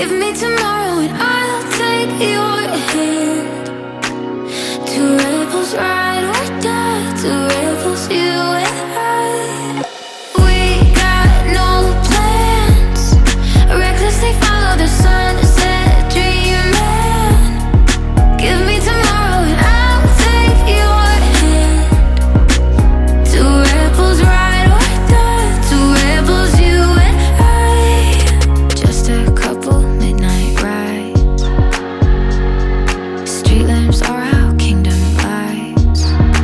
Give me tomorrow and I'll take your hand. Two rebels ride or die, two rebels, you and I. We got no plans, recklessly follow the sunset, dreaming. Give me tomorrow and I'll take your hand. Two rebels ride or die, two rebels, you and I. Just a couple midnight rides, street lamps are how kingdom lies.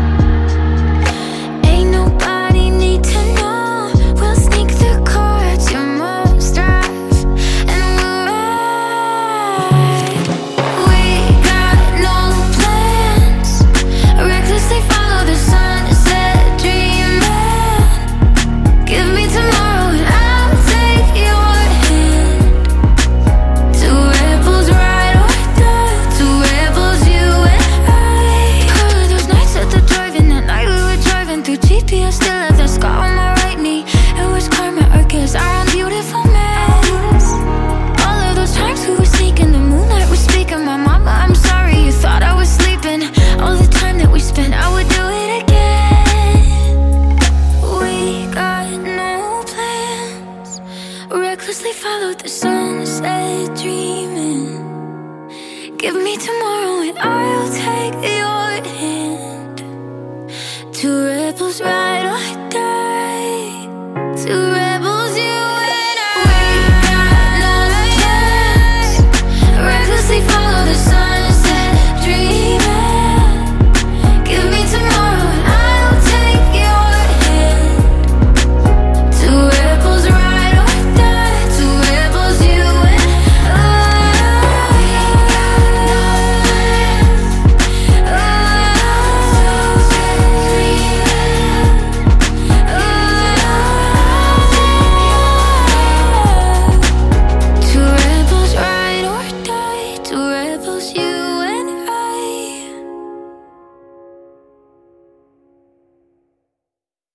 Ain't nobody need to know, we'll sneak the car to your mom's drive and we'll ride. We got no plans, recklessly follow the sunset, dreaming. Give me tomorrow and I'll take your hand. Two rebels ride or die, two rebels, you and I. Those nights at the drive-in, that night we were driving through GPS, still have that scar on my right knee. It was karma, or guess our own beautiful mess. All of those times we were sneaking, the moonlight was speaking. My mama, I'm sorry, you thought I was sleeping. All the time that we spent, I would do it again. We got no plans, recklessly followed the sunset, dreaming. Give me tomorrow and I'll take your hand. Two rebels ride